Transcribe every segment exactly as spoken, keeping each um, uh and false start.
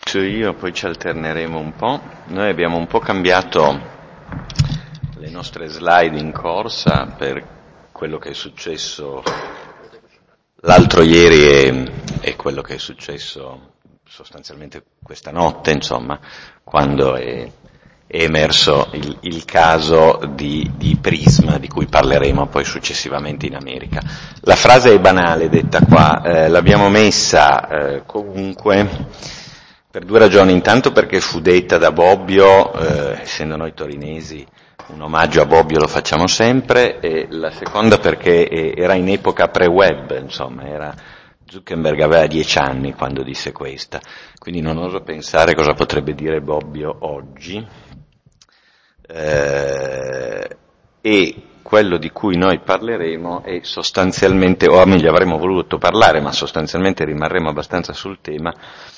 inizio io, poi ci alterneremo un po'. Noi abbiamo un po' cambiato le nostre slide in corsa per quello che è successo l'altro ieri e, e quello che è successo sostanzialmente questa notte, insomma, quando è, è emerso il, il caso di, di Prisma, di cui parleremo poi successivamente in America. La frase è banale detta qua, eh, l'abbiamo messa eh, comunque per due ragioni. Intanto perché fu detta da Bobbio, eh, essendo noi torinesi un omaggio a Bobbio lo facciamo sempre, e la seconda perché era in epoca pre-web, insomma, era Zuckerberg aveva dieci anni quando disse questa, quindi non oso pensare cosa potrebbe dire Bobbio oggi. Eh, e quello di cui noi parleremo è sostanzialmente, o meglio avremmo voluto parlare, ma sostanzialmente rimarremo abbastanza sul tema,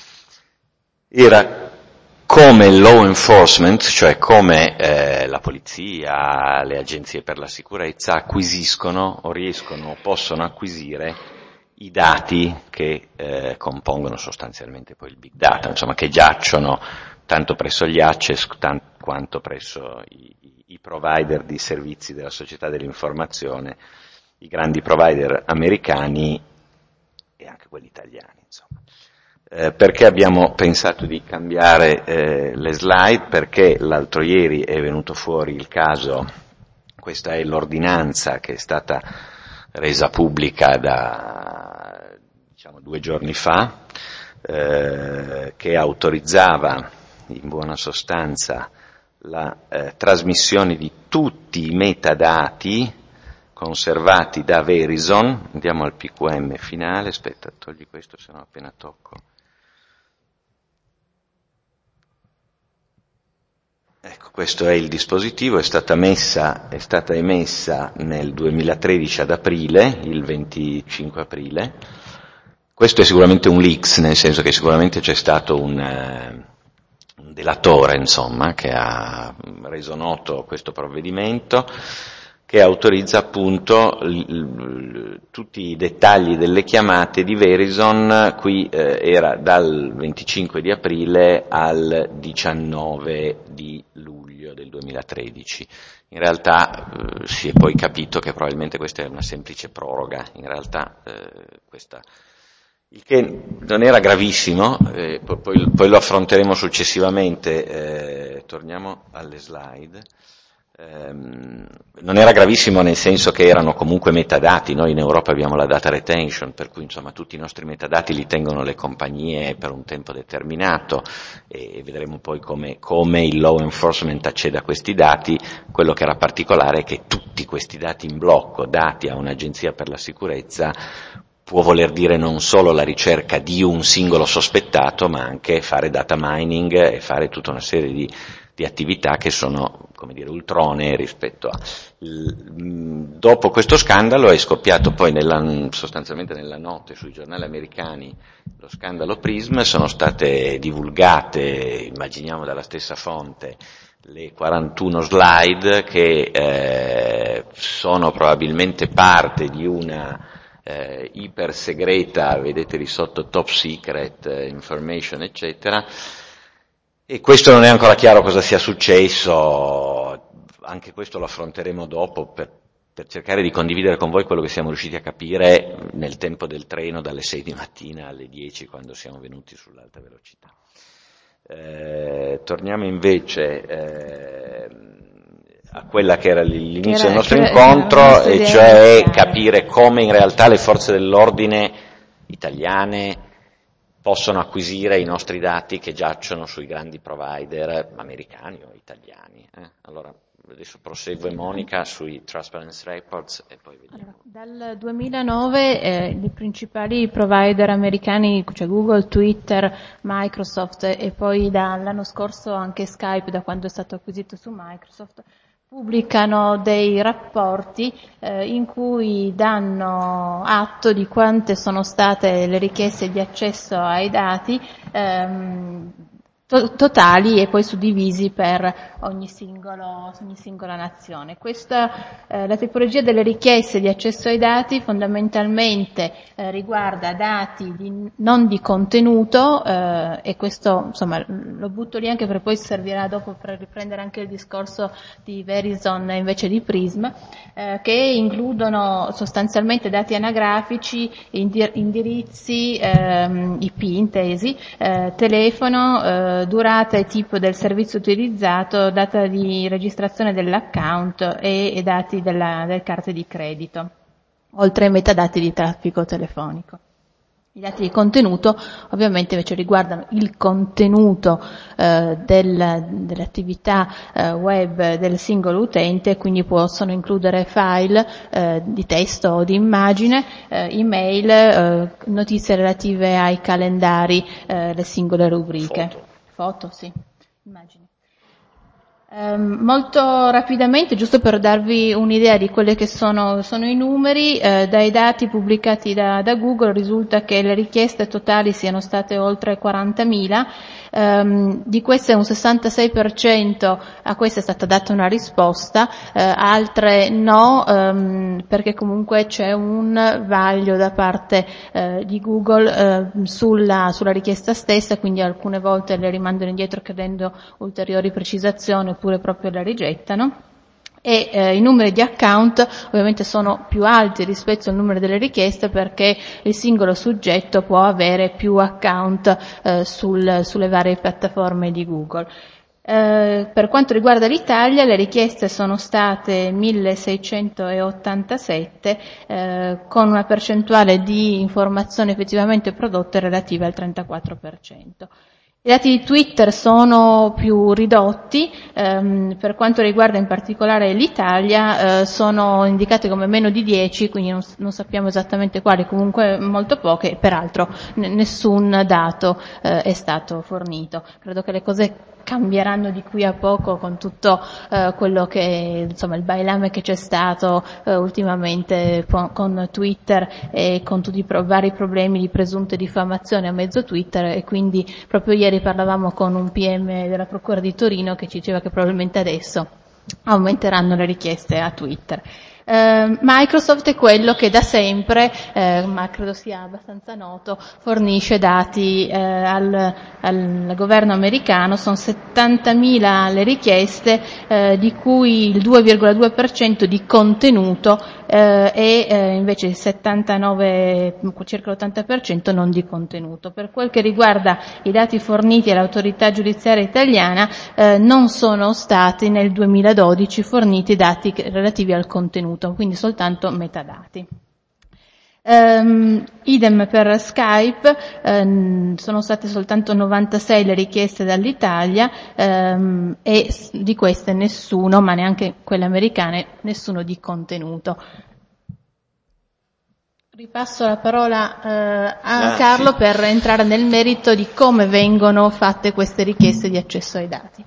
era come il law enforcement, cioè come eh, la polizia, le agenzie per la sicurezza acquisiscono o riescono o possono acquisire i dati che eh, compongono sostanzialmente poi il big data, insomma, che giacciono tanto presso gli access tanto, quanto presso i, i, i provider di servizi della società dell'informazione, i grandi provider americani e anche quelli italiani, insomma. Eh, perché abbiamo pensato di cambiare eh, le slide? Perché l'altro ieri è venuto fuori il caso, questa è l'ordinanza che è stata resa pubblica da, diciamo, due giorni fa, eh, che autorizzava in buona sostanza la eh, trasmissione di tutti i metadati conservati da Verizon. Andiamo al P Q M finale, aspetta, togli questo se no appena tocco. Ecco, questo è il dispositivo, è stata messa, è stata emessa nel duemilatredici ad aprile, il venticinque aprile. Questo è sicuramente un leaks, nel senso che sicuramente c'è stato un, eh, un delatore, insomma, che ha reso noto questo provvedimento, che autorizza appunto l, l, tutti i dettagli delle chiamate di Verizon. Qui eh, era dal venticinque di aprile al diciannove di luglio del duemilatredici. In realtà eh, si è poi capito che probabilmente questa è una semplice proroga, in realtà eh, questa, il che non era gravissimo, eh, poi, poi, poi lo affronteremo successivamente. Eh, torniamo alle slide. Um, non era gravissimo nel senso che erano comunque metadati. Noi in Europa abbiamo la data retention, per cui insomma tutti i nostri metadati li tengono le compagnie per un tempo determinato, e vedremo poi come, come il law enforcement accede a questi dati. Quello che era particolare è che tutti questi dati in blocco dati a un'agenzia per la sicurezza può voler dire non solo la ricerca di un singolo sospettato, ma anche fare data mining e fare tutta una serie di di attività che sono, come dire, ultronee rispetto a. Dopo questo scandalo è scoppiato poi nella, sostanzialmente nella notte sui giornali americani lo scandalo Prism, sono state divulgate, immaginiamo dalla stessa fonte, le quarantuno slide che eh, sono probabilmente parte di una eh, iper segreta, vedete di sotto top secret eh, information eccetera. E questo non è ancora chiaro cosa sia successo, anche questo lo affronteremo dopo per, per cercare di condividere con voi quello che siamo riusciti a capire nel tempo del treno dalle sei di mattina alle dieci quando siamo venuti sull'alta velocità. Eh, torniamo invece eh, a quella che era l'inizio era, del nostro incontro, e cioè capire come in realtà le forze dell'ordine italiane possono acquisire i nostri dati che giacciono sui grandi provider americani o italiani. Eh? Allora, adesso prosegue Monica sui Transparency Reports e poi vediamo. Allora, dal duemilanove eh, i principali provider americani, cioè Google, Twitter, Microsoft e poi dall'anno scorso anche Skype, da quando è stato acquisito su Microsoft, pubblicano dei rapporti eh, in cui danno atto di quante sono state le richieste di accesso ai dati ehm, to- totali e poi suddivisi per ogni, singolo, ogni singola nazione. Questa, eh, la tipologia delle richieste di accesso ai dati fondamentalmente eh, riguarda dati di, non di contenuto eh, e questo insomma lo butto lì anche perché poi servirà dopo per riprendere anche il discorso di Verizon invece di Prism, eh, che includono sostanzialmente dati anagrafici, indir- indirizzi, ehm, I P intesi, eh, telefono, eh, durata e tipo del servizio utilizzato, data di registrazione dell'account e, e dati della, delle carte di credito, oltre ai metadati di traffico telefonico. I dati di contenuto ovviamente invece riguardano il contenuto eh, del, dell'attività eh, web del singolo utente, quindi possono includere file eh, di testo o di immagine, eh, email, eh, notizie relative ai calendari, eh, le singole rubriche. Foto, Foto sì, immagini. Um, molto rapidamente, giusto per darvi un'idea di quelli che sono, sono i numeri, eh, dai dati pubblicati da, da Google risulta che le richieste totali siano state oltre quarantamila, um, di queste un sessantasei per cento a queste è stata data una risposta, eh, altre no, um, perché comunque c'è un vaglio da parte eh, di Google eh, sulla, sulla richiesta stessa, quindi alcune volte le rimandano indietro chiedendo ulteriori precisazioni oppure proprio la rigettano. E eh, i numeri di account ovviamente sono più alti rispetto al numero delle richieste perché il singolo soggetto può avere più account eh, sul, sulle varie piattaforme di Google. Eh, per quanto riguarda l'Italia, le richieste sono state milleseicentottantasette eh, con una percentuale di informazioni effettivamente prodotte relativa al trentaquattro per cento. I dati di Twitter sono più ridotti, ehm, per quanto riguarda in particolare l'Italia eh, sono indicati come meno di dieci, quindi non, non sappiamo esattamente quali, comunque molto poche, peraltro n- nessun dato eh, è stato fornito. Credo che le cose cambieranno di qui a poco con tutto eh, quello che, insomma, il bailame che c'è stato eh, ultimamente con, con Twitter e con tutti i pro- vari problemi di presunte diffamazioni a mezzo Twitter, e quindi proprio ieri parlavamo con un P M della Procura di Torino che ci diceva che probabilmente adesso aumenteranno le richieste a Twitter. Uh, Microsoft è quello che da sempre, eh, ma credo sia abbastanza noto, fornisce dati eh, al, al governo americano. Sono settantamila le richieste, eh, di cui il due virgola due per cento di contenuto eh, e eh, invece il settantanove, circa l'ottanta per cento non di contenuto. Per quel che riguarda i dati forniti all'autorità giudiziaria italiana, eh, non sono stati nel duemiladodici forniti dati relativi al contenuto, quindi soltanto metadati. Um, idem per Skype, um, sono state soltanto novantasei le richieste dall'Italia um, e di queste nessuno, ma neanche quelle americane, nessuno di contenuto. Ripasso la parola uh, a ah, Carlo sì. per entrare nel merito di come vengono fatte queste richieste di accesso ai dati.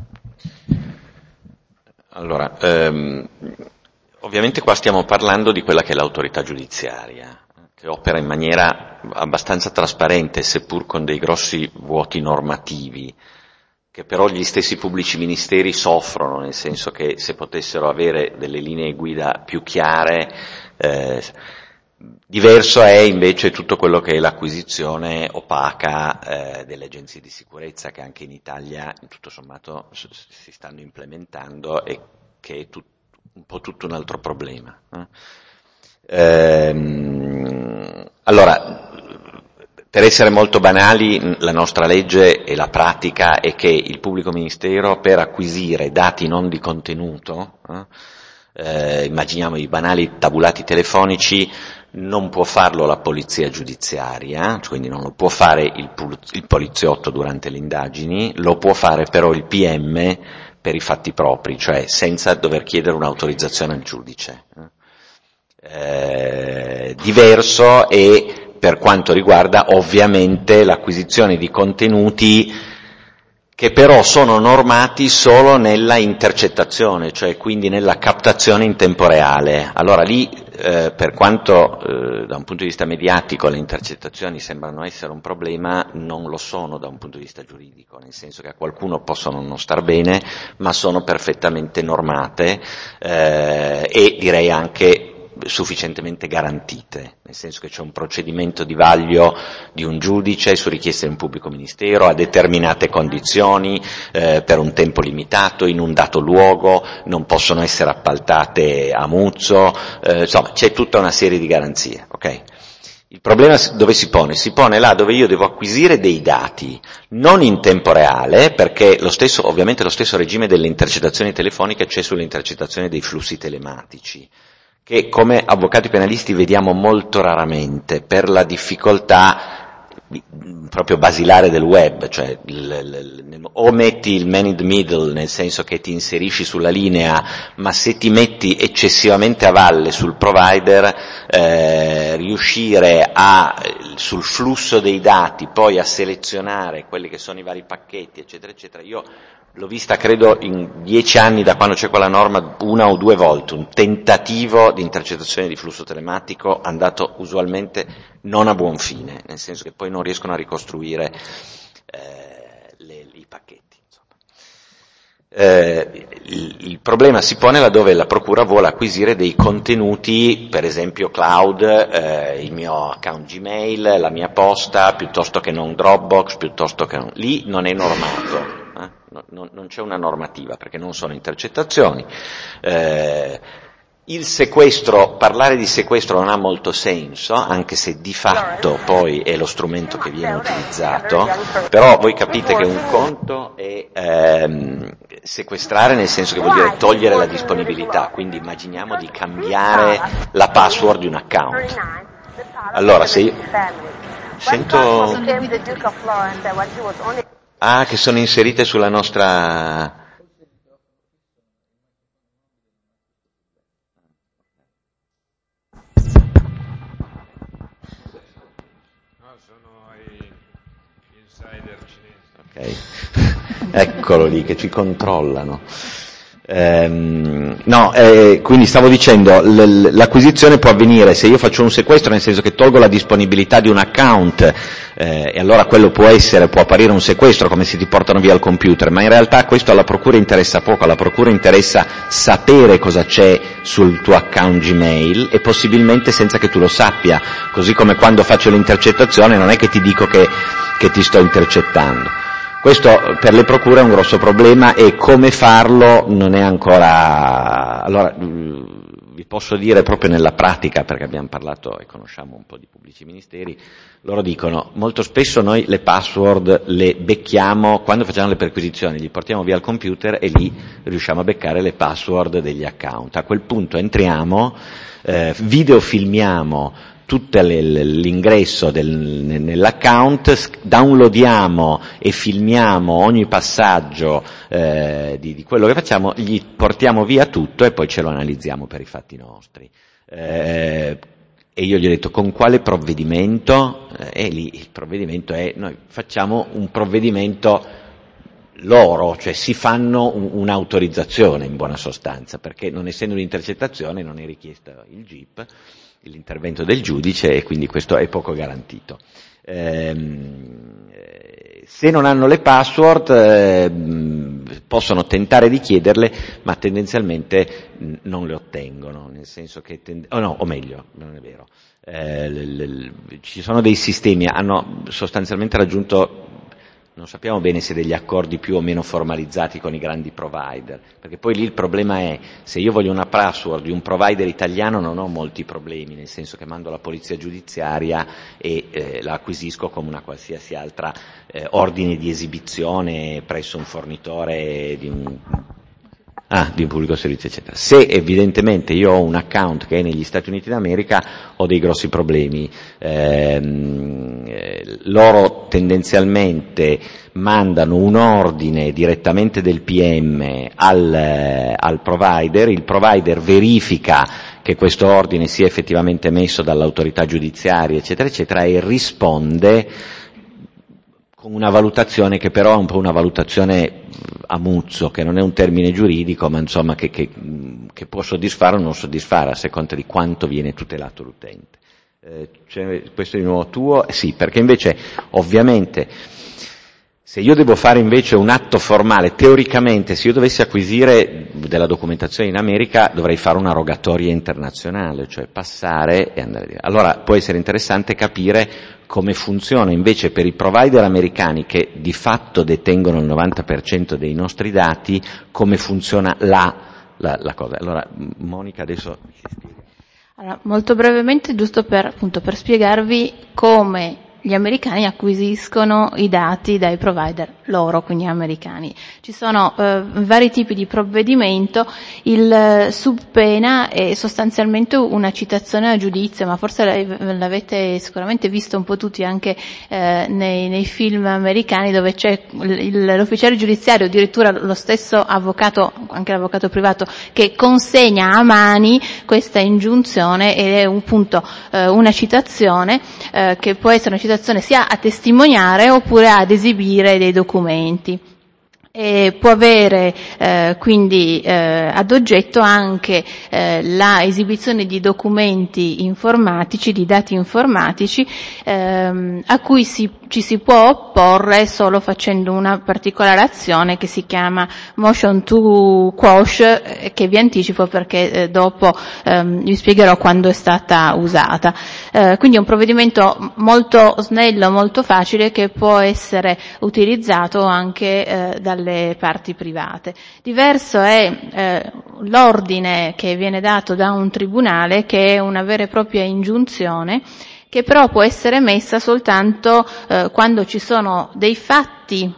Allora, ehm, ovviamente qua stiamo parlando di quella che è l'autorità giudiziaria, che opera in maniera abbastanza trasparente, seppur con dei grossi vuoti normativi, che però gli stessi pubblici ministeri soffrono, nel senso che se potessero avere delle linee guida più chiare, eh, diverso è invece tutto quello che è l'acquisizione opaca eh, delle agenzie di sicurezza, che anche in Italia tutto sommato si stanno implementando e che è tut, un po' tutto un altro problema. Eh. Ehm, allora, per essere molto banali, la nostra legge e la pratica è che il pubblico ministero, per acquisire dati non di contenuto, eh, eh, immaginiamo i banali tabulati telefonici, non può farlo la polizia giudiziaria, quindi non lo può fare il, il poliziotto durante le indagini, lo può fare però il P M per i fatti propri, cioè senza dover chiedere un'autorizzazione al giudice. Eh, diverso è per quanto riguarda ovviamente l'acquisizione di contenuti che però sono normati solo nella intercettazione, cioè quindi nella captazione in tempo reale. Allora lì eh, per quanto eh, da un punto di vista mediatico le intercettazioni sembrano essere un problema, non lo sono da un punto di vista giuridico, nel senso che a qualcuno possono non star bene, ma sono perfettamente normate eh, e direi anche sufficientemente garantite, nel senso che c'è un procedimento di vaglio di un giudice su richiesta di un pubblico ministero a determinate condizioni, eh, per un tempo limitato, in un dato luogo, non possono essere appaltate a muzzo, eh, insomma c'è tutta una serie di garanzie, ok? Il problema dove si pone? Si pone là dove io devo acquisire dei dati, non in tempo reale, perché lo stesso, ovviamente lo stesso regime delle intercettazioni telefoniche c'è sulle intercettazioni dei flussi telematici, che come avvocati penalisti vediamo molto raramente per la difficoltà proprio basilare del web, cioè il, il, o metti il man in the middle, nel senso che ti inserisci sulla linea, ma se ti metti eccessivamente a valle sul provider, eh, riuscire a, sul flusso dei dati, poi a selezionare quelli che sono i vari pacchetti, eccetera, eccetera, io l'ho vista credo in dieci anni da quando c'è quella norma una o due volte, un tentativo di intercettazione di flusso telematico andato usualmente non a buon fine, nel senso che poi non riescono a ricostruire eh, le, i pacchetti. Eh, il, il problema si pone laddove la procura vuole acquisire dei contenuti, per esempio cloud, eh, il mio account Gmail, la mia posta, piuttosto che non Dropbox, piuttosto che non, lì non è normato. Eh? Non, non c'è una normativa perché non sono intercettazioni. Eh, il sequestro, parlare di sequestro non ha molto senso, anche se di fatto poi è lo strumento che viene utilizzato, però voi capite che un conto è ehm, sequestrare nel senso che vuol dire togliere la disponibilità, quindi immaginiamo di cambiare la password di un account. Allora se io sento ah che sono inserite sulla nostra ok, eccolo lì che ci controllano. Ehm, no, eh, quindi stavo dicendo, l- l'acquisizione può avvenire se io faccio un sequestro, nel senso che tolgo la disponibilità di un account, eh, e allora quello può essere, può apparire un sequestro, come se ti portano via il computer, ma in realtà questo alla procura interessa poco, alla procura interessa sapere cosa c'è sul tuo account Gmail e possibilmente senza che tu lo sappia, così come quando faccio l'intercettazione non è che ti dico che, che ti sto intercettando. Questo per le procure è un grosso problema e come farlo non è ancora. Allora, vi posso dire proprio nella pratica, perché abbiamo parlato e conosciamo un po' di pubblici ministeri, loro dicono molto spesso noi le password le becchiamo quando facciamo le perquisizioni, li portiamo via al computer e lì riusciamo a beccare le password degli account. A quel punto entriamo, eh, videofilmiamo tutto l'ingresso del, nell'account, downloadiamo e filmiamo ogni passaggio eh, di, di quello che facciamo, gli portiamo via tutto e poi ce lo analizziamo per i fatti nostri. Eh, e io gli ho detto con quale provvedimento? Eh, e lì il provvedimento è, noi facciamo un provvedimento loro, cioè si fanno un, un'autorizzazione in buona sostanza, perché non essendo un'intercettazione non è richiesta il G I P, l'intervento del giudice, e quindi questo è poco garantito. Ehm, se non hanno le password eh, possono tentare di chiederle, ma tendenzialmente non le ottengono, nel senso che tend- oh no, o meglio, non è vero. Eh, l- l- ci sono dei sistemi, hanno sostanzialmente raggiunto, non sappiamo bene se degli accordi più o meno formalizzati con i grandi provider, perché poi lì il problema è, se io voglio una password di un provider italiano non ho molti problemi, nel senso che mando la polizia giudiziaria e eh, la acquisisco come una qualsiasi altra eh, ordine di esibizione presso un fornitore di un Ah, di un pubblico servizio, eccetera. Se evidentemente io ho un account che è negli Stati Uniti d'America, ho dei grossi problemi. Ehm, eh, loro tendenzialmente mandano un ordine direttamente del P M al, eh, al provider, il provider verifica che questo ordine sia effettivamente emesso dall'autorità giudiziaria, eccetera, eccetera, e risponde con una valutazione che però è un po' una valutazione a muzzo, che non è un termine giuridico, ma insomma che, che, che può soddisfare o non soddisfare a seconda di quanto viene tutelato l'utente. Eh, cioè, questo è di nuovo tuo? Sì, perché invece ovviamente se io devo fare invece un atto formale, teoricamente se io dovessi acquisire della documentazione in America dovrei fare una rogatoria internazionale, cioè passare e andare via. Allora può essere interessante capire come funziona invece per i provider americani che di fatto detengono il novanta per cento dei nostri dati, come funziona là la, la cosa. Allora Monica adesso ci spiega. Allora, molto brevemente, giusto per, appunto, per spiegarvi come gli americani acquisiscono i dati dai provider loro, quindi americani. Ci sono eh, vari tipi di provvedimento, il eh, subpena è sostanzialmente una citazione a giudizio, ma forse l'avete sicuramente visto un po' tutti anche eh, nei, nei film americani dove c'è il, l'ufficiale giudiziario, addirittura lo stesso avvocato, anche l'avvocato privato, che consegna a mani questa ingiunzione ed è un punto, eh, una citazione eh, che può essere una citazione sia a testimoniare oppure ad esibire dei documenti. E può avere eh, quindi eh, ad oggetto anche eh, la esibizione di documenti informatici, di dati informatici ehm, a cui si, ci si può opporre solo facendo una particolare azione che si chiama motion to quash, eh, che vi anticipo perché eh, dopo ehm, vi spiegherò quando è stata usata. Eh, quindi è un provvedimento molto snello, molto facile, che può essere utilizzato anche eh, dalle le parti private. Diverso è eh, l'ordine che viene dato da un tribunale, che è una vera e propria ingiunzione, che però può essere messa soltanto eh, quando ci sono dei fatti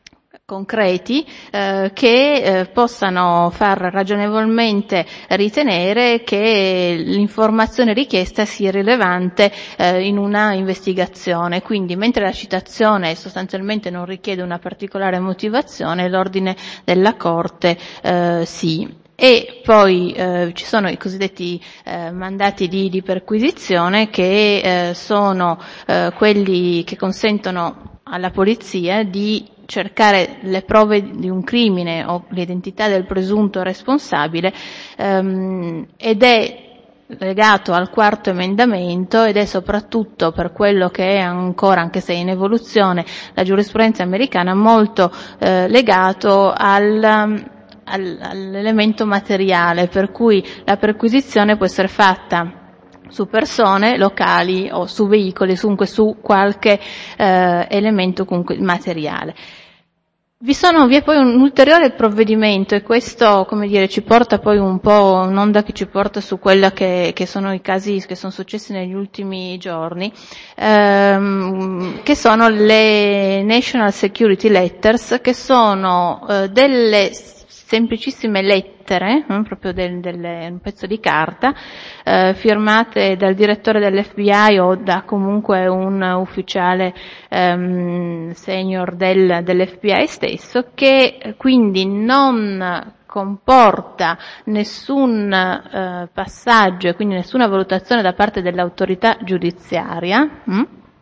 concreti eh, che eh, possano far ragionevolmente ritenere che l'informazione richiesta sia rilevante eh, in una investigazione. Quindi, mentre la citazione sostanzialmente non richiede una particolare motivazione, l'ordine della Corte eh, sì. E poi eh, ci sono i cosiddetti eh, mandati di, di perquisizione, che eh, sono eh, quelli che consentono alla polizia di cercare le prove di un crimine o l'identità del presunto responsabile, ehm, ed è legato al quarto emendamento ed è soprattutto, per quello che è ancora, anche se in evoluzione, la giurisprudenza americana, molto eh, legato al, al, all'elemento materiale, per cui la perquisizione può essere fatta su persone locali o su veicoli, comunque su qualche eh, elemento comunque materiale. Vi sono, vi è poi un ulteriore provvedimento, e questo, come dire, ci porta poi un po' un'onda che ci porta su quella che, che sono i casi che sono successi negli ultimi giorni, ehm, che sono le National Security Letters, che sono eh, delle semplicissime lettere, eh, proprio del, delle, un pezzo di carta, eh, firmate dal direttore dell'F B I o da comunque un ufficiale ehm, senior del, dell'F B I stesso, che quindi non comporta nessun eh, passaggio e quindi nessuna valutazione da parte dell'autorità giudiziaria, hm?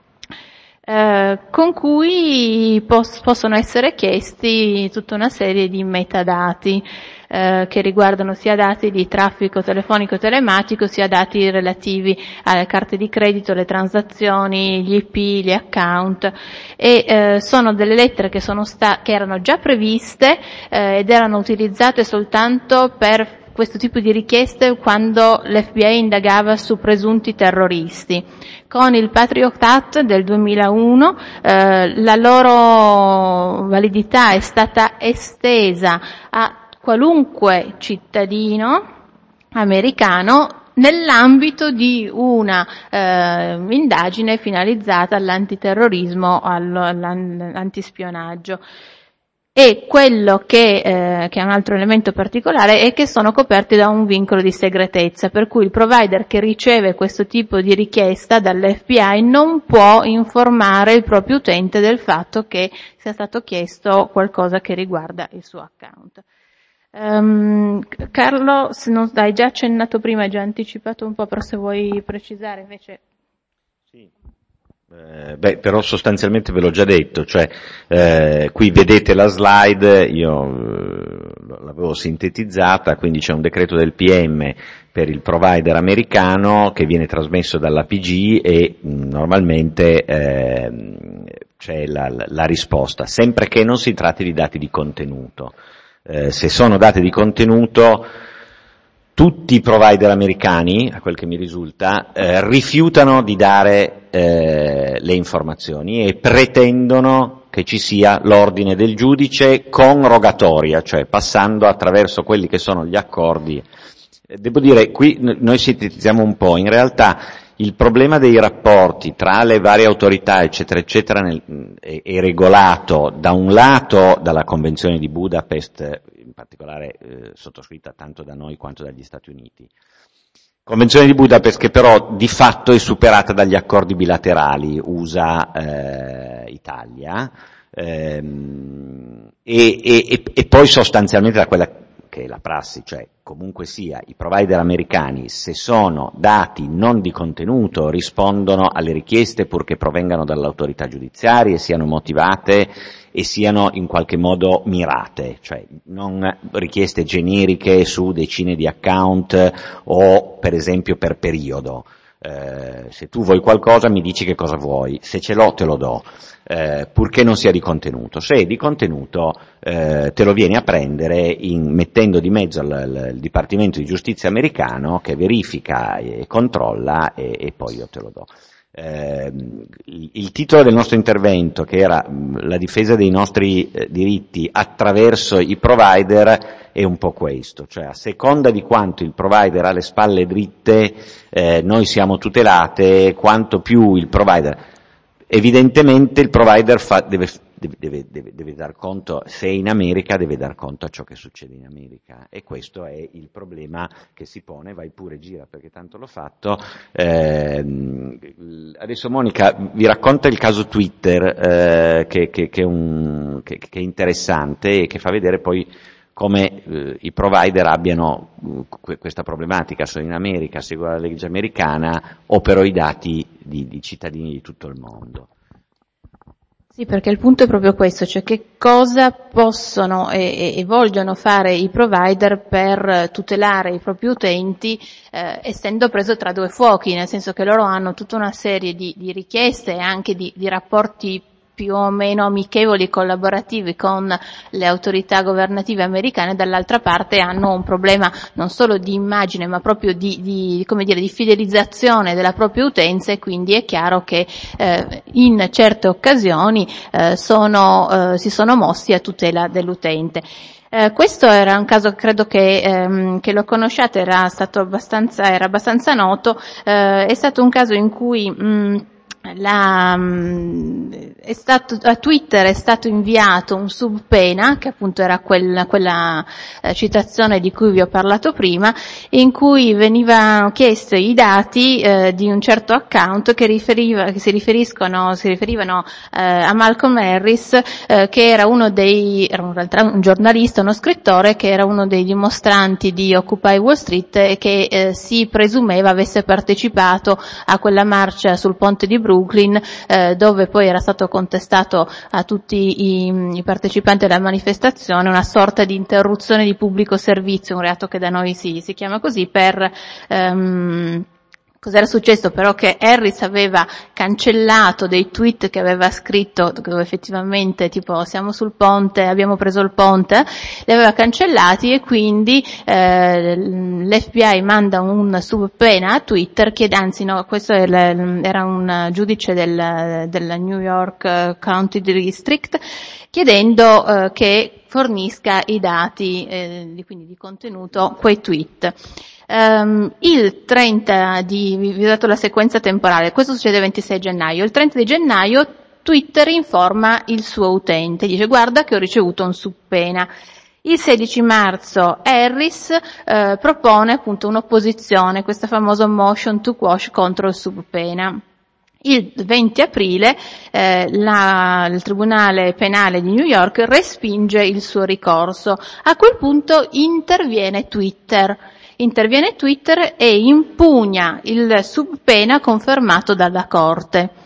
Eh, con cui pos- possono essere chiesti tutta una serie di metadati eh, che riguardano sia dati di traffico telefonico telematico, sia dati relativi alle carte di credito, le transazioni, gli I P, gli account, e eh, sono delle lettere che sono sta- che erano già previste eh, ed erano utilizzate soltanto per questo tipo di richieste quando l'F B I indagava su presunti terroristi. Con il Patriot Act del duemilauno eh, la loro validità è stata estesa a qualunque cittadino americano nell'ambito di una eh, indagine finalizzata all'antiterrorismo, all'antispionaggio. E quello che, eh, che è un altro elemento particolare è che sono coperti da un vincolo di segretezza, per cui il provider che riceve questo tipo di richiesta dall'F B I non può informare il proprio utente del fatto che sia stato chiesto qualcosa che riguarda il suo account. Um, Carlo, se non hai già accennato prima, hai già anticipato un po', però se vuoi precisare invece. Sì. Eh, beh, però sostanzialmente ve l'ho già detto, cioè eh, qui vedete la slide, io eh, l'avevo sintetizzata, quindi c'è un decreto del P M per il provider americano che viene trasmesso dall'A P G e mh, normalmente eh, c'è la, la risposta, sempre che non si tratti di dati di contenuto. Eh, se sono dati di contenuto, tutti i provider americani, a quel che mi risulta, eh, rifiutano di dare eh, le informazioni e pretendono che ci sia l'ordine del giudice con rogatoria, cioè passando attraverso quelli che sono gli accordi. Devo dire, qui noi sintetizziamo un po', in realtà il problema dei rapporti tra le varie autorità, eccetera, eccetera, nel, è, è regolato da un lato dalla Convenzione di Budapest, in particolare eh, sottoscritta tanto da noi quanto dagli Stati Uniti. Convenzione di Budapest che però di fatto è superata dagli accordi bilaterali U S A-Italia eh, ehm, e, e, e poi sostanzialmente da quella che è la prassi, cioè comunque sia i provider americani, se sono dati non di contenuto, rispondono alle richieste purché provengano dall'autorità giudiziaria e siano motivate e siano in qualche modo mirate, cioè non richieste generiche su decine di account o per esempio per periodo. Eh, se tu vuoi qualcosa mi dici che cosa vuoi, se ce l'ho te lo do, eh, purché non sia di contenuto. Se è di contenuto eh, te lo vieni a prendere in, mettendo di mezzo il, il Dipartimento di Giustizia americano che verifica e controlla e, e poi io te lo do. Eh, il, il titolo del nostro intervento, che era mh, la difesa dei nostri eh, diritti attraverso i provider, è un po' questo, cioè a seconda di quanto il provider ha le spalle dritte eh, noi siamo tutelate, quanto più il provider, evidentemente il provider fa, deve, deve, deve, deve dar conto, se è in America deve dar conto a ciò che succede in America, e questo è il problema che si pone. Vai pure, gira, perché tanto l'ho fatto. Eh, adesso Monica vi racconta il caso Twitter eh, che, che, che, è un, che, che è interessante e che fa vedere poi come eh, i provider abbiano uh, questa problematica. Sono in America, seguo la legge americana, o però i dati di, di cittadini di tutto il mondo. Sì, perché il punto è proprio questo, cioè che cosa possono e, e vogliono fare i provider per tutelare i propri utenti, eh, essendo preso tra due fuochi, nel senso che loro hanno tutta una serie di, di richieste e anche di, di rapporti più o meno amichevoli e collaborativi con le autorità governative americane, dall'altra parte hanno un problema non solo di immagine ma proprio di, di come dire, di fidelizzazione della propria utenza, e quindi è chiaro che eh, in certe occasioni eh, sono, eh, si sono mossi a tutela dell'utente. Eh, questo era un caso, credo che, ehm, che lo conosciate, era stato abbastanza, era abbastanza noto, eh, è stato un caso in cui mh, La, è stato, a Twitter è stato inviato un subpena, che appunto era quel, quella eh, citazione di cui vi ho parlato prima, in cui venivano chiesti i dati eh, di un certo account che, riferiva, che si riferiscono, si riferivano eh, a Malcolm Harris, eh, che era uno dei, era in realtà un giornalista, uno scrittore, che era uno dei dimostranti di Occupy Wall Street e che eh, si presumeva avesse partecipato a quella marcia sul ponte di Brooklyn, Brooklyn, eh, dove poi era stato contestato a tutti i, i partecipanti alla manifestazione una sorta di interruzione di pubblico servizio, un reato che da noi si, si chiama così, per ehm, cos'era successo però? Che Harris aveva cancellato dei tweet che aveva scritto, dove effettivamente tipo siamo sul ponte, abbiamo preso il ponte, li aveva cancellati, e quindi eh, l'F B I manda un subpena a Twitter, chiede, anzi no, questo era un giudice del, del New York County District, chiedendo eh, che fornisca i dati eh, di, quindi di contenuto, quei tweet. Um, il trenta di, vi ho dato la sequenza temporale, questo succede il ventisei gennaio, il trenta di gennaio Twitter informa il suo utente, dice guarda che ho ricevuto un subpena. Il sedici marzo Harris eh, propone appunto un'opposizione, questa famosa motion to quash contro il subpena. Il venti aprile eh, la, il Tribunale Penale di New York respinge il suo ricorso. A quel punto interviene Twitter. Interviene Twitter e impugna il subpena confermato dalla Corte.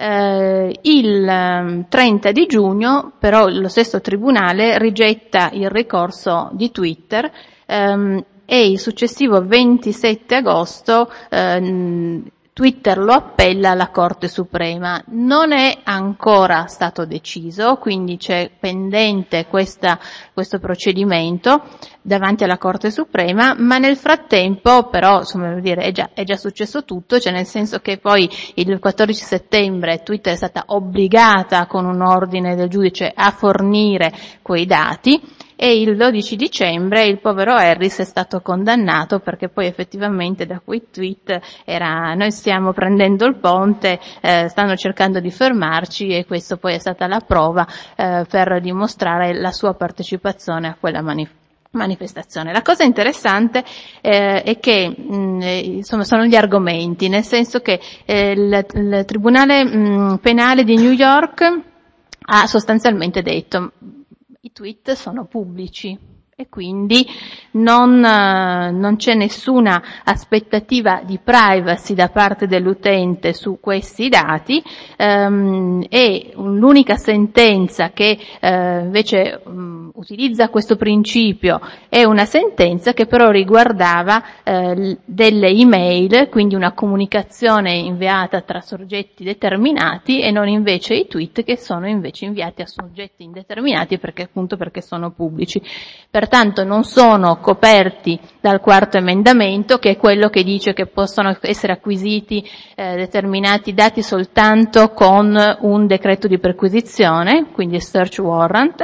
Eh, il trenta di giugno però lo stesso tribunale rigetta il ricorso di Twitter ehm, e il successivo ventisette agosto ehm, Twitter lo appella alla Corte Suprema. Non è ancora stato deciso, quindi c'è pendente questa, questo procedimento davanti alla Corte Suprema, ma nel frattempo però, insomma, devo dire, è già, è già successo tutto, cioè nel senso che poi il quattordici settembre Twitter è stata obbligata con un ordine del giudice a fornire quei dati, e il dodici dicembre il povero Harris è stato condannato perché poi effettivamente da quei tweet era noi stiamo prendendo il ponte, eh, stanno cercando di fermarci, e questo poi è stata la prova eh, per dimostrare la sua partecipazione a quella manifestazione. manifestazione. La cosa interessante eh, è che mh, insomma sono gli argomenti, nel senso che eh, il, il Tribunale mh, Penale di New York ha sostanzialmente detto i tweet sono pubblici e quindi non, non c'è nessuna aspettativa di privacy da parte dell'utente su questi dati, ehm, e l'unica sentenza che eh, invece um, utilizza questo principio è una sentenza che però riguardava eh, delle email, quindi una comunicazione inviata tra soggetti determinati, e non invece i tweet che sono invece inviati a soggetti indeterminati, perché appunto perché sono pubblici. Pertanto non sono coperti dal quarto emendamento, che è quello che dice che possono essere acquisiti eh, determinati dati soltanto con un decreto di perquisizione, quindi search warrant,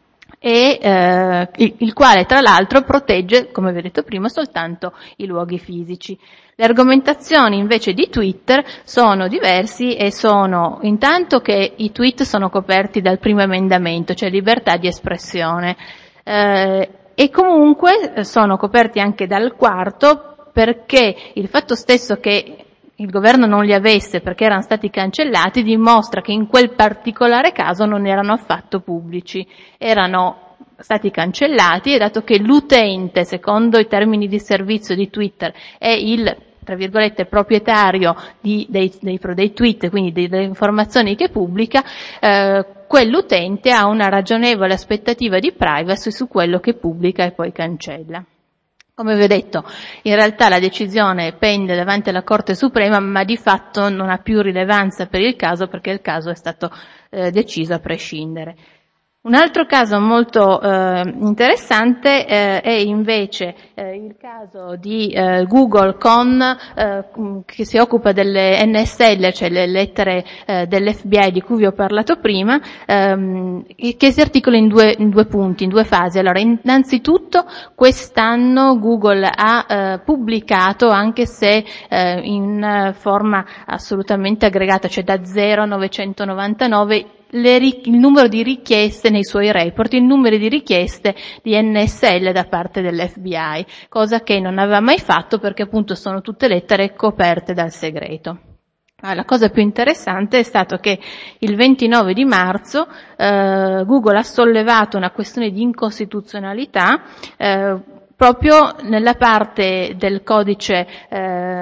e eh, il, il quale tra l'altro protegge, come vi ho detto prima, soltanto i luoghi fisici. Le argomentazioni invece di Twitter sono diversi e sono intanto che i tweet sono coperti dal primo emendamento, cioè libertà di espressione. Eh, e comunque sono coperti anche dal quarto, perché il fatto stesso che il governo non li avesse perché erano stati cancellati dimostra che in quel particolare caso non erano affatto pubblici, erano stati cancellati, e dato che l'utente, secondo i termini di servizio di Twitter, è il tra virgolette proprietario di, dei, dei, dei tweet, quindi delle informazioni che pubblica, eh, quell'utente ha una ragionevole aspettativa di privacy su quello che pubblica e poi cancella. Come vi ho detto, in realtà la decisione pende davanti alla Corte Suprema, ma di fatto non ha più rilevanza per il caso, perché il caso è stato eh, deciso a prescindere. Un altro caso molto eh, interessante eh, è invece eh, il caso di eh, Google con eh, che si occupa delle N S L, cioè le lettere eh, dell'F B I di cui vi ho parlato prima, ehm, che si articola in due, in due punti, in due fasi. Allora, innanzitutto quest'anno Google ha eh, pubblicato, anche se eh, in forma assolutamente aggregata, cioè da zero a novecentonovantanove, Le, il numero di richieste nei suoi report, il numero di richieste di N S L da parte dell'F B I, cosa che non aveva mai fatto perché appunto sono tutte lettere coperte dal segreto. Ah, la cosa più interessante è stato che il ventinove di marzo eh, Google ha sollevato una questione di incostituzionalità eh, proprio nella parte del codice eh,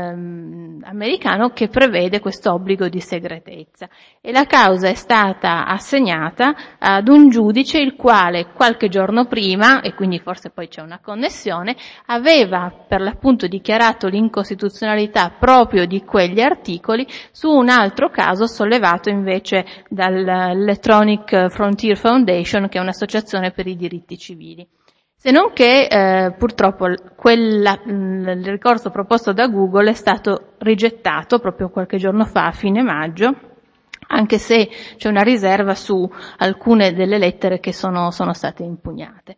americano che prevede questo obbligo di segretezza, e la causa è stata assegnata ad un giudice il quale qualche giorno prima, e quindi forse poi c'è una connessione, aveva per l'appunto dichiarato l'incostituzionalità proprio di quegli articoli su un altro caso sollevato invece dall'Electronic Frontier Foundation, che è un'associazione per i diritti civili. Se non che eh, purtroppo quella, il ricorso proposto da Google è stato rigettato proprio qualche giorno fa, a fine maggio, anche se c'è una riserva su alcune delle lettere che sono, sono state impugnate.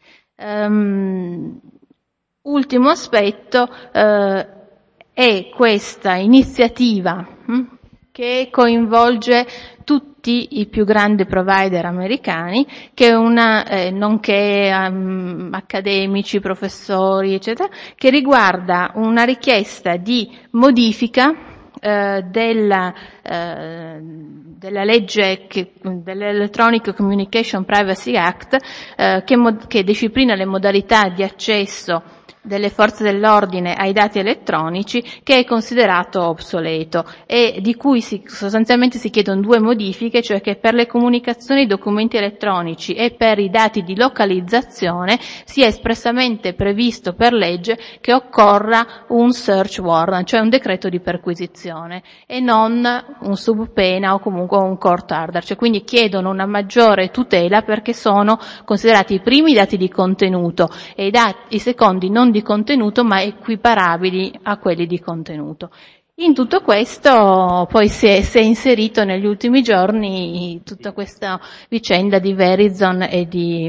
Um, ultimo aspetto eh, è questa iniziativa hm, che coinvolge tutti i più grandi provider americani, che è una, eh, nonché um, accademici, professori, eccetera, che riguarda una richiesta di modifica eh, della eh, della legge che, dell'Electronic Communication Privacy Act, eh, che, mod- che disciplina le modalità di accesso delle forze dell'ordine ai dati elettronici, che è considerato obsoleto e di cui si, sostanzialmente si chiedono due modifiche, cioè che per le comunicazioni, documenti elettronici e per i dati di localizzazione sia espressamente previsto per legge che occorra un search warrant, cioè un decreto di perquisizione, e non un subpena o comunque un court order, cioè quindi chiedono una maggiore tutela perché sono considerati i primi dati di contenuto e i, dati, i secondi non di contenuto ma equiparabili a quelli di contenuto. In tutto questo poi si è, si è inserito negli ultimi giorni tutta questa vicenda di Verizon e di,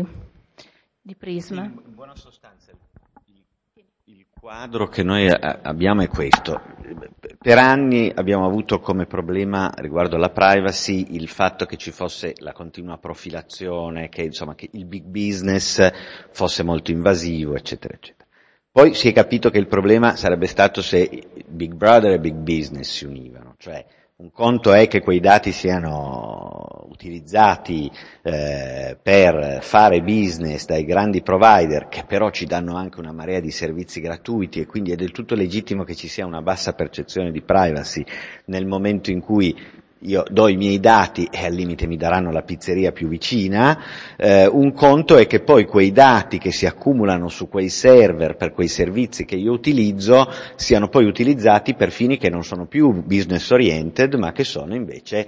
di Prism. In buona sostanza il, il quadro che noi abbiamo è questo. Per anni abbiamo avuto come problema riguardo alla privacy il fatto che ci fosse la continua profilazione, che insomma che il big business fosse molto invasivo, eccetera, eccetera. Poi si è capito che il problema sarebbe stato se Big Brother e Big Business si univano, cioè un conto è che quei dati siano utilizzati eh, per fare business dai grandi provider, che però ci danno anche una marea di servizi gratuiti e quindi è del tutto legittimo che ci sia una bassa percezione di privacy nel momento in cui io do i miei dati e al limite mi daranno la pizzeria più vicina. Eh, un conto è che poi quei dati che si accumulano su quei server per quei servizi che io utilizzo siano poi utilizzati per fini che non sono più business oriented ma che sono invece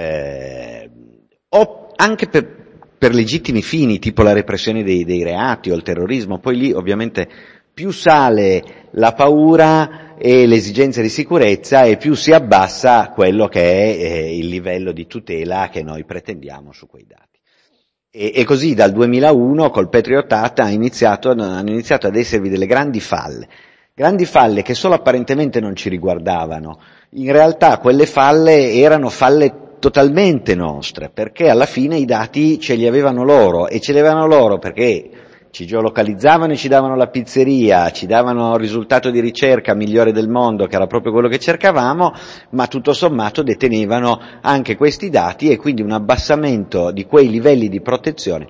eh, o anche per, per legittimi fini, tipo la repressione dei, dei reati o il terrorismo. Poi lì ovviamente più sale la paura e l'esigenza di sicurezza e più si abbassa quello che è eh, il livello di tutela che noi pretendiamo su quei dati. E, e così dal duemilauno col Patriot Act ha iniziato, hanno iniziato ad esservi delle grandi falle, grandi falle che solo apparentemente non ci riguardavano. In realtà quelle falle erano falle totalmente nostre, perché alla fine i dati ce li avevano loro, e ce li avevano loro perché ci geolocalizzavano e ci davano la pizzeria, ci davano il risultato di ricerca migliore del mondo, che era proprio quello che cercavamo, ma tutto sommato detenevano anche questi dati e quindi un abbassamento di quei livelli di protezione.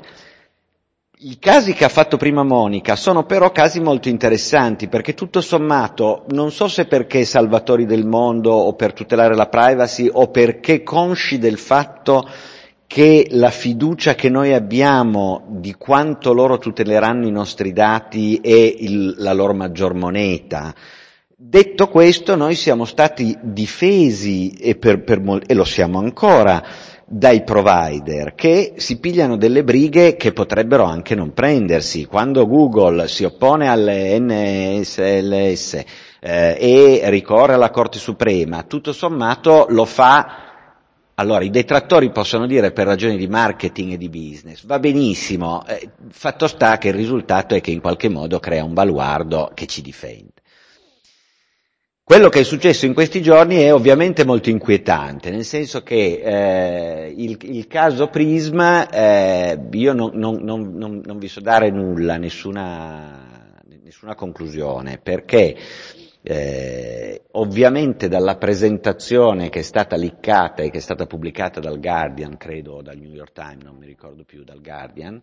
I casi che ha fatto prima Monica sono però casi molto interessanti, perché tutto sommato, non so se perché salvatori del mondo o per tutelare la privacy o perché consci del fatto che la fiducia che noi abbiamo di quanto loro tuteleranno i nostri dati è il, la loro maggior moneta. Detto questo, noi siamo stati difesi, e, per, per, e lo siamo ancora, dai provider che si pigliano delle brighe che potrebbero anche non prendersi. Quando Google si oppone alle N S L S eh, e ricorre alla Corte Suprema, tutto sommato lo fa. Allora, i detrattori possono dire per ragioni di marketing e di business, va benissimo, eh, fatto sta che il risultato è che in qualche modo crea un baluardo che ci difende. Quello che è successo in questi giorni è ovviamente molto inquietante, nel senso che eh, il, il caso Prism, eh, io non, non, non, non, non vi so dare nulla, nessuna, nessuna conclusione, perché Eh, ovviamente dalla presentazione che è stata liccata e che è stata pubblicata dal Guardian, credo, o dal New York Times, non mi ricordo più, dal Guardian,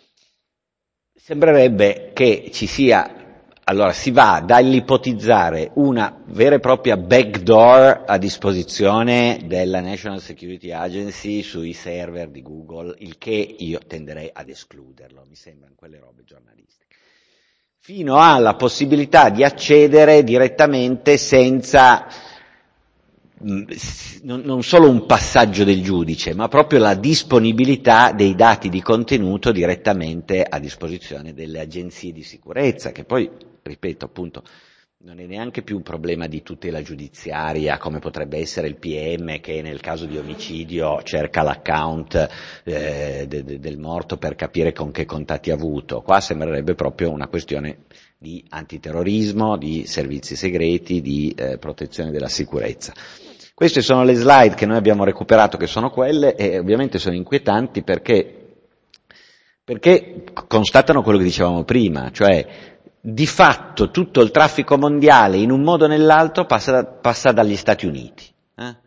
sembrerebbe che ci sia, allora si va dall'ipotizzare una vera e propria backdoor a disposizione della National Security Agency sui server di Google, il che io tenderei ad escluderlo, mi sembrano quelle robe giornalistiche, fino alla possibilità di accedere direttamente senza non, non solo un passaggio del giudice, ma proprio la disponibilità dei dati di contenuto direttamente a disposizione delle agenzie di sicurezza, che poi, ripeto, appunto, non è neanche più un problema di tutela giudiziaria come potrebbe essere il P M che nel caso di omicidio cerca l'account eh, de, de, del morto per capire con che contatti ha avuto. Qua sembrerebbe proprio una questione di antiterrorismo, di servizi segreti, di eh, protezione della sicurezza. Queste sono le slide che noi abbiamo recuperato, che sono quelle, e ovviamente sono inquietanti perché, perché constatano quello che dicevamo prima, cioè di fatto tutto il traffico mondiale in un modo o nell'altro passa, passa dagli Stati Uniti. Eh?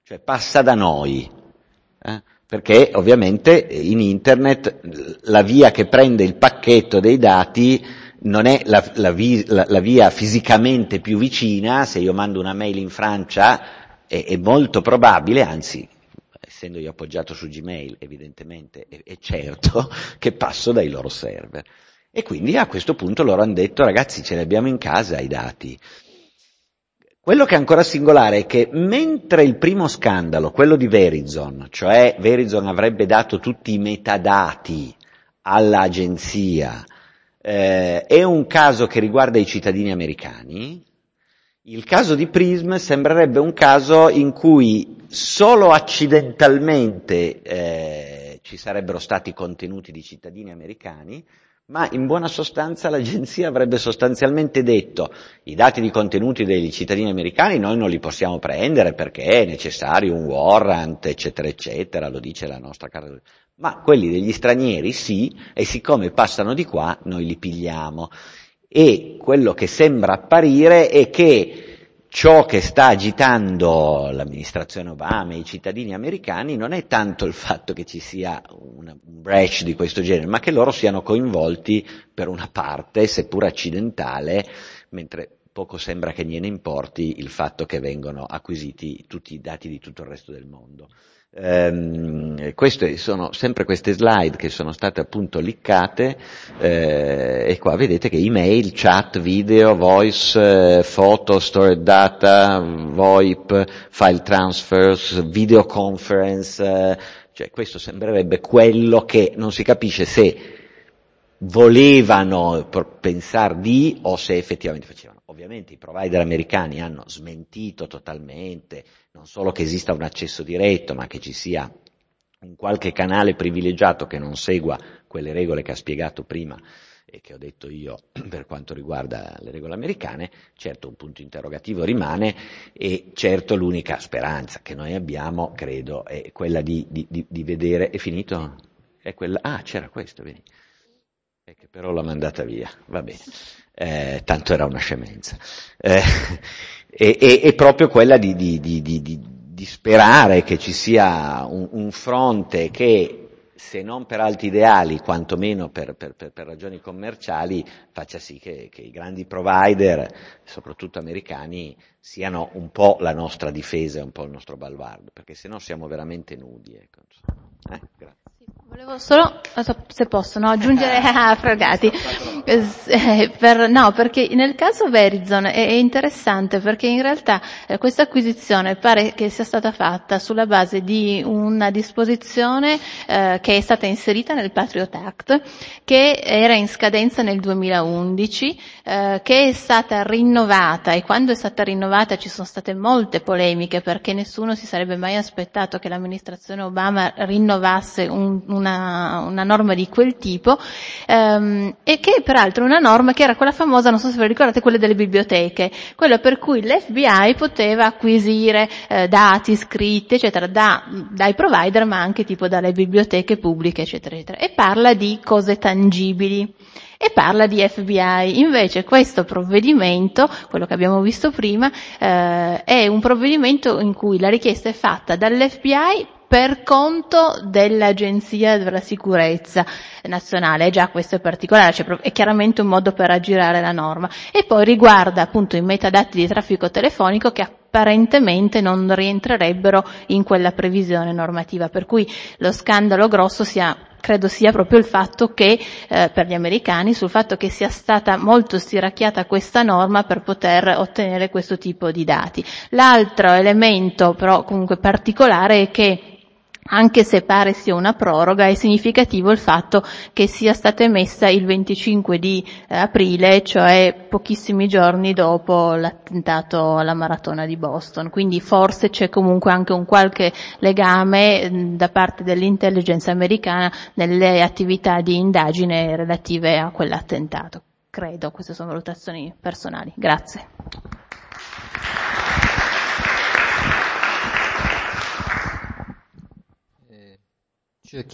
cioè passa da noi, eh? Perché ovviamente in internet la via che prende il pacchetto dei dati non è la, la, vi, la, la via fisicamente più vicina. Se io mando una mail in Francia è, è molto probabile, anzi, essendo io appoggiato su Gmail, evidentemente è, è certo che passo dai loro server. E quindi a questo punto loro hanno detto: ragazzi, ce li abbiamo in casa i dati. Quello che è ancora singolare è che mentre il primo scandalo, quello di Verizon, cioè Verizon avrebbe dato tutti i metadati all'agenzia, eh, è un caso che riguarda i cittadini americani, il caso di Prism sembrerebbe un caso in cui solo accidentalmente eh, ci sarebbero stati contenuti di cittadini americani, ma in buona sostanza l'agenzia avrebbe sostanzialmente detto: i dati di contenuti dei cittadini americani noi non li possiamo prendere perché è necessario un warrant, eccetera, eccetera, lo dice la nostra carta, ma quelli degli stranieri sì, e siccome passano di qua noi li pigliamo. E quello che sembra apparire è che ciò che sta agitando l'amministrazione Obama e i cittadini americani non è tanto il fatto che ci sia un breach di questo genere, ma che loro siano coinvolti per una parte, seppur accidentale, mentre poco sembra che gliene importi il fatto che vengono acquisiti tutti i dati di tutto il resto del mondo. Um, queste sono sempre queste slide che sono state appunto liccate, eh, e qua vedete che email, chat, video, voice, eh, foto, stored data, VoIP, file transfers, video conference, eh, cioè questo sembrerebbe quello che non si capisce se volevano pensare di o se effettivamente facevano. Ovviamente i provider americani hanno smentito totalmente, non solo che esista un accesso diretto, ma che ci sia un qualche canale privilegiato che non segua quelle regole che ha spiegato prima e che ho detto io per quanto riguarda le regole americane. Certo un punto interrogativo rimane, e certo l'unica speranza che noi abbiamo, credo, è quella di, di, di, di vedere. È finito? È quella, ah, c'era questo, vedi. È che però l'ho mandata via, va bene, eh, tanto era una scemenza. Eh, e, e, e proprio quella di, di, di, di, di sperare che ci sia un, un fronte che, se non per alti ideali, quantomeno per, per, per, per ragioni commerciali, faccia sì che, che i grandi provider, soprattutto americani, siano un po' la nostra difesa e un po' il nostro baluardo, perché sennò siamo veramente nudi. Ecco. Eh, grazie. Volevo solo, se posso, no, aggiungere a Fragati, eh, per, no, perché nel caso Verizon è, è interessante, perché in realtà eh, questa acquisizione pare che sia stata fatta sulla base di una disposizione eh, che è stata inserita nel Patriot Act, che era in scadenza nel duemilaundici, eh, che è stata rinnovata, e quando è stata rinnovata ci sono state molte polemiche, perché nessuno si sarebbe mai aspettato che l'amministrazione Obama rinnovasse un, un Una, una norma di quel tipo, ehm, e che peraltro una norma che era quella famosa, non so se vi ricordate, quella delle biblioteche, quella per cui l'F B I poteva acquisire eh, dati, scritti, eccetera, da, dai provider, ma anche tipo dalle biblioteche pubbliche, eccetera, eccetera, e parla di cose tangibili. E parla di F B I. Invece questo provvedimento, quello che abbiamo visto prima, eh, è un provvedimento in cui la richiesta è fatta dall'F B I per conto dell'Agenzia della Sicurezza Nazionale. E già questo è particolare, cioè è chiaramente un modo per aggirare la norma. E poi riguarda appunto i metadati di traffico telefonico che apparentemente non rientrerebbero in quella previsione normativa, per cui lo scandalo grosso sia, credo sia proprio il fatto che, eh, per gli americani, sul fatto che sia stata molto stiracchiata questa norma per poter ottenere questo tipo di dati. L'altro elemento però comunque particolare è che, anche se pare sia una proroga, è significativo il fatto che sia stata emessa il venticinque di aprile, cioè pochissimi giorni dopo l'attentato alla maratona di Boston. Quindi forse c'è comunque anche un qualche legame mh, da parte dell'intelligence americana nelle attività di indagine relative a quell'attentato. Credo, queste sono valutazioni personali. Grazie.